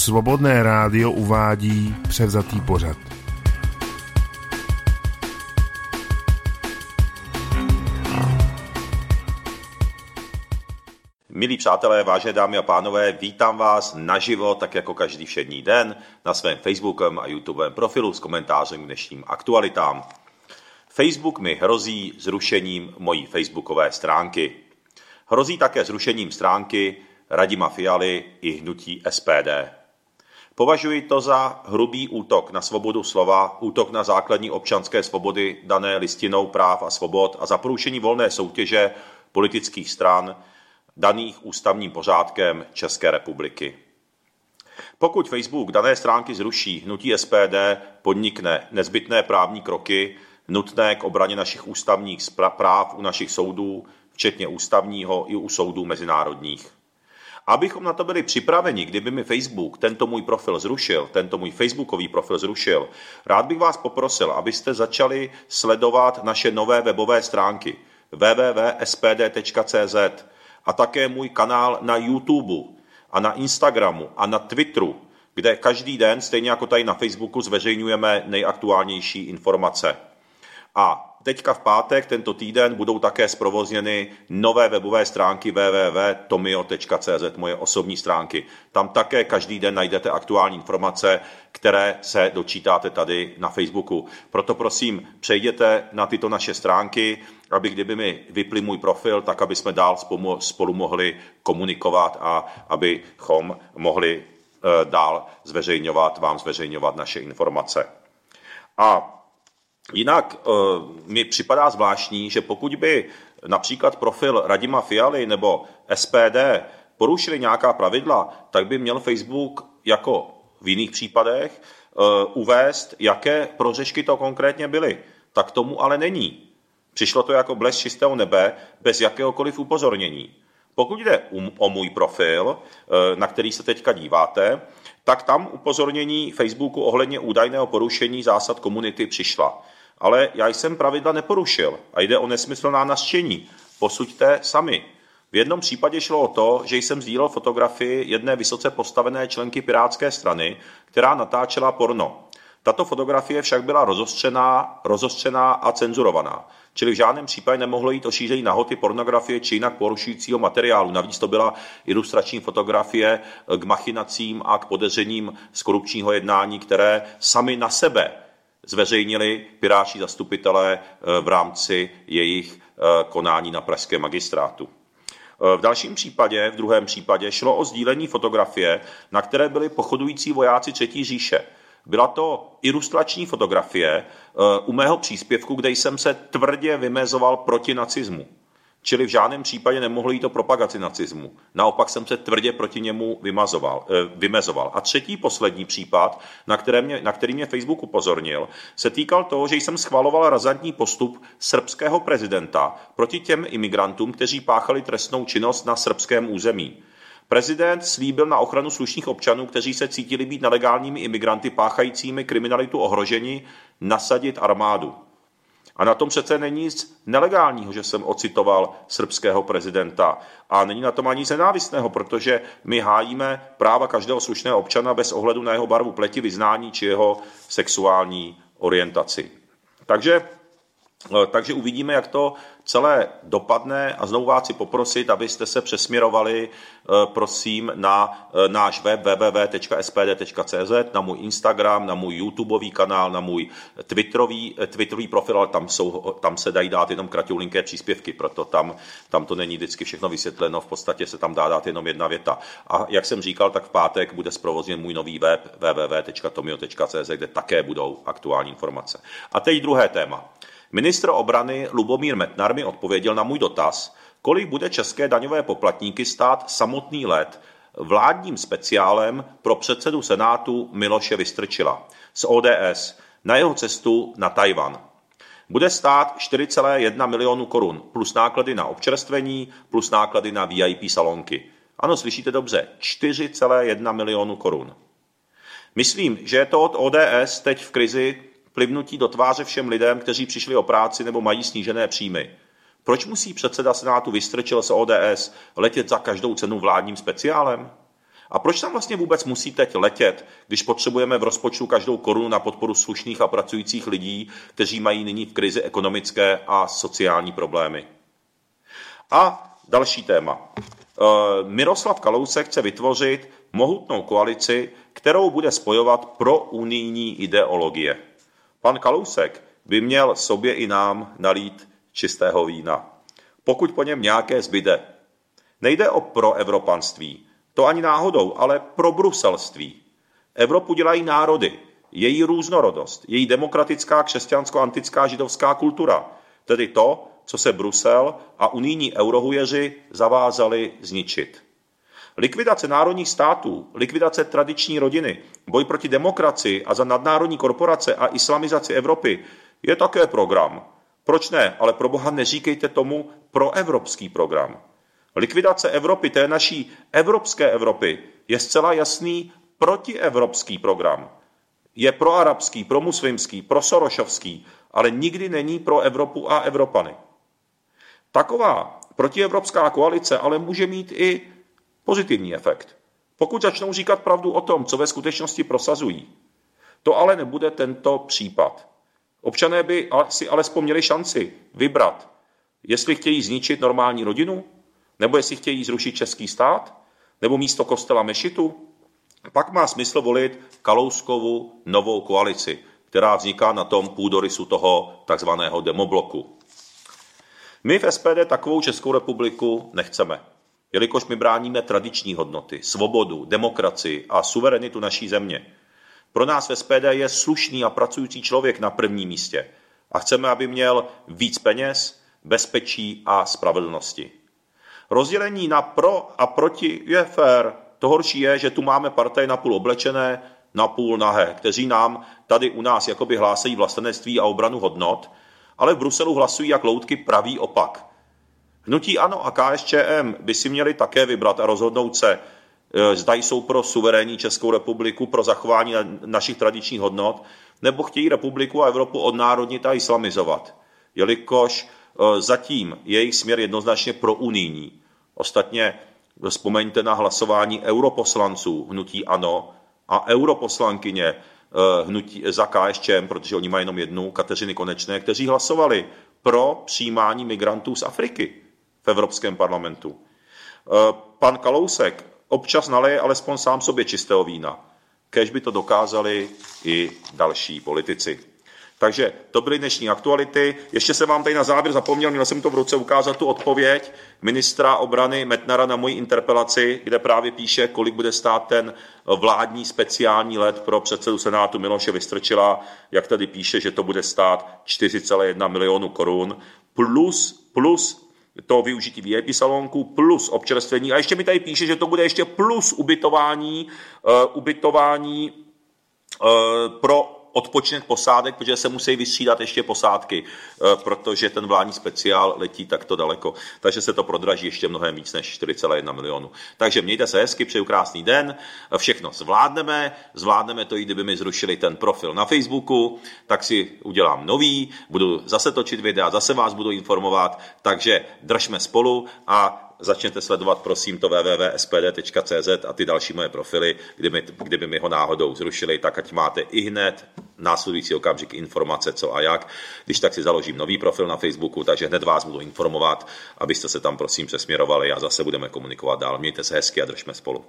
Svobodné rádio uvádí převzatý pořad. Milí přátelé, vážené dámy a pánové, vítám vás naživo, tak jako každý všední den, na svém Facebookovém a YouTubovém profilu s komentářem k dnešním aktualitám. Facebook mi hrozí zrušením mojí facebookové stránky. Hrozí také zrušením stránky Radima Fialy i hnutí SPD. Považuji to za hrubý útok na svobodu slova, útok na základní občanské svobody dané listinou práv a svobod a za porušení volné soutěže politických stran daných ústavním pořádkem České republiky. Pokud Facebook dané stránky zruší, hnutí SPD podnikne nezbytné právní kroky nutné k obraně našich ústavních práv u našich soudů, včetně ústavního i u soudů mezinárodních. Abychom na to byli připraveni, kdyby mi Facebook tento můj facebookový profil zrušil, rád bych vás poprosil, abyste začali sledovat naše nové webové stránky www.spd.cz a také můj kanál na YouTube a na Instagramu a na Twitteru, kde každý den, stejně jako tady na Facebooku, zveřejňujeme nejaktuálnější informace. A teďka v pátek, tento týden, budou také zprovozněny nové webové stránky www.tomio.cz, moje osobní stránky. Tam také každý den najdete aktuální informace, které se dočítáte tady na Facebooku. Proto prosím, přejděte na tyto naše stránky, aby kdyby mi vypli můj profil, tak aby jsme dál spolu mohli komunikovat a abychom mohli dál zveřejňovat naše informace. A jinak mi připadá zvláštní, že pokud by například profil Radima Fialy nebo SPD porušili nějaká pravidla, tak by měl Facebook jako v jiných případech uvést, jaké prohřešky to konkrétně byly. Tak tomu ale není. Přišlo to jako blesk čistého nebe bez jakéhokoliv upozornění. Pokud jde o můj profil, na který se teďka díváte, tak tam upozornění Facebooku ohledně údajného porušení zásad komunity přišla. Ale já jsem pravidla neporušil a jde o nesmyslná nařčení. Posuďte sami. V jednom případě šlo o to, že jsem sdílel fotografii jedné vysoce postavené členky Pirátské strany, která natáčela porno. Tato fotografie však byla rozostřená a cenzurovaná, čili v žádném případě nemohlo jít o šíření nahoty, pornografie či jinak porušujícího materiálu. Navíc to byla ilustrační fotografie k machinacím a k podezřením z korupčního jednání, které sami na sebe zveřejnili pirátští zastupitelé v rámci jejich konání na pražském magistrátu. V druhém případě, šlo o sdílení fotografie, na které byli pochodující vojáci Třetí říše. Byla to ilustrační fotografie u mého příspěvku, kde jsem se tvrdě vymezoval proti nacismu. Čili v žádném případě nemohlo jít o propagaci nacismu. Naopak jsem se tvrdě proti němu vymezoval. A třetí, poslední případ, na který mě Facebook upozornil, se týkal toho, že jsem schvaloval razantní postup srbského prezidenta proti těm imigrantům, kteří páchali trestnou činnost na srbském území. Prezident slíbil na ochranu slušných občanů, kteří se cítili být nelegálními imigranty páchajícími kriminalitu ohroženi, nasadit armádu. A na tom přece není nic nelegálního, že jsem ocitoval srbského prezidenta. A není na tom ani nic nenávistného, protože my hájíme práva každého slušného občana bez ohledu na jeho barvu pleti, vyznání či jeho sexuální orientaci. Takže uvidíme, jak to celé dopadne a znovu vás chci poprosit, abyste se přesměrovali, prosím, na náš web www.spd.cz, na můj Instagram, na můj YouTubeový kanál, na můj Twitterový profil, ale tam se dají dát jenom kratoulinké příspěvky, proto tam to není vždycky všechno vysvětleno, v podstatě se tam dá dát jenom jedna věta. A jak jsem říkal, tak v pátek bude zprovozněn můj nový web www.tomio.cz, kde také budou aktuální informace. A teď druhé téma. Ministr obrany Lubomír Metnar mi odpověděl na můj dotaz, kolik bude české daňové poplatníky stát samotný let vládním speciálem pro předsedu Senátu Miloše Vystrčila z ODS na jeho cestu na Tchaj-wan. Bude stát 4,1 milionu korun plus náklady na občerstvení plus náklady na VIP salonky. Ano, slyšíte dobře, 4,1 milionu korun. Myslím, že je to od ODS teď v krizi plivnutí do tváře všem lidem, kteří přišli o práci nebo mají snížené příjmy. Proč musí předseda Senátu Vystrčil z ODS letět za každou cenu vládním speciálem? A proč tam vlastně vůbec musí teď letět, když potřebujeme v rozpočtu každou korunu na podporu slušných a pracujících lidí, kteří mají nyní v krizi ekonomické a sociální problémy? A další téma. Miroslav Kalousek chce vytvořit mohutnou koalici, kterou bude spojovat prounijní ideologie. Pan Kalousek by měl sobě i nám nalít čistého vína, pokud po něm nějaké zbyde. Nejde o proevropanství, to ani náhodou, ale pro bruselství. Evropu dělají národy, její různorodost, její demokratická křesťansko-antická židovská kultura, tedy to, co se Brusel a unijní eurohujeři zavázali zničit. Likvidace národních států, likvidace tradiční rodiny, boj proti demokracii a za nadnárodní korporace a islamizaci Evropy je také program. Proč ne, ale pro boha neříkejte tomu proevropský program. Likvidace Evropy, té naší evropské Evropy, je zcela jasný protievropský program. Je proarabský, promuslimský, prosorošovský, ale nikdy není pro Evropu a Evropany. Taková protievropská koalice ale může mít i pozitivní efekt. Pokud začnou říkat pravdu o tom, co ve skutečnosti prosazují. To ale nebude tento případ. Občané by si alespoň měli šanci vybrat, jestli chtějí zničit normální rodinu, nebo jestli chtějí zrušit český stát, nebo místo kostela mešitu. Pak má smysl volit Kalouskovu novou koalici, která vzniká na tom půdorysu toho takzvaného demobloku. My v SPD takovou Českou republiku nechceme, jelikož my bráníme tradiční hodnoty, svobodu, demokracii a suverenitu naší země. Pro nás v SPD je slušný a pracující člověk na prvním místě a chceme, aby měl víc peněz, bezpečí a spravedlnosti. Rozdělení na pro a proti je fér. To horší je, že tu máme partaje napůl oblečené, napůl nahé, kteří nám tady u nás jakoby hlásají vlastenectví a obranu hodnot, ale v Bruselu hlasují jak loutky pravý opak. Hnutí ANO a KSČM by si měli také vybrat a rozhodnout se, zda jsou pro suverénní Českou republiku, pro zachování našich tradičních hodnot, nebo chtějí republiku a Evropu odnárodnit a islamizovat, jelikož zatím je jejich směr jednoznačně prounijní. Ostatně vzpomeňte na hlasování europoslanců hnutí ANO a europoslankyně hnutí za KSČM, protože oni mají jenom jednu, Kateřiny Konečné, kteří hlasovali pro přijímání migrantů z Afriky v Evropském parlamentu. Pan Kalousek občas naleje alespoň sám sobě čistého vína. Kéž by to dokázali i další politici. Takže to byly dnešní aktuality. Ještě jsem vám tady na závěr zapomněl, měl jsem to v ruce ukázat tu odpověď ministra obrany Metnara na moji interpelaci, kde právě píše, kolik bude stát ten vládní speciální let pro předsedu Senátu Miloše Vystrčila, jak tady píše, že to bude stát 4,1 milionu korun, plus to využití VIP salonku, plus občerstvení. A ještě mi tady píše, že to bude ještě plus ubytování pro odpočinek posádek, protože se musí vystřídat ještě posádky, protože ten vládní speciál letí takto daleko. Takže se to prodraží ještě mnohem víc než 4,1 milionu. Takže mějte se hezky, přeju krásný den, všechno zvládneme to, i kdyby mi zrušili ten profil na Facebooku, tak si udělám nový, budu zase točit videa, zase vás budu informovat, takže držme spolu a začněte sledovat, prosím, to www.spd.cz a ty další moje profily, kdyby mi ho náhodou zrušili, tak ať máte i hned následující okamžik informace, co a jak. Když tak si založím nový profil na Facebooku, takže hned vás budu informovat, abyste se tam, prosím, přesměrovali a zase budeme komunikovat dál. Mějte se hezky a držme spolu.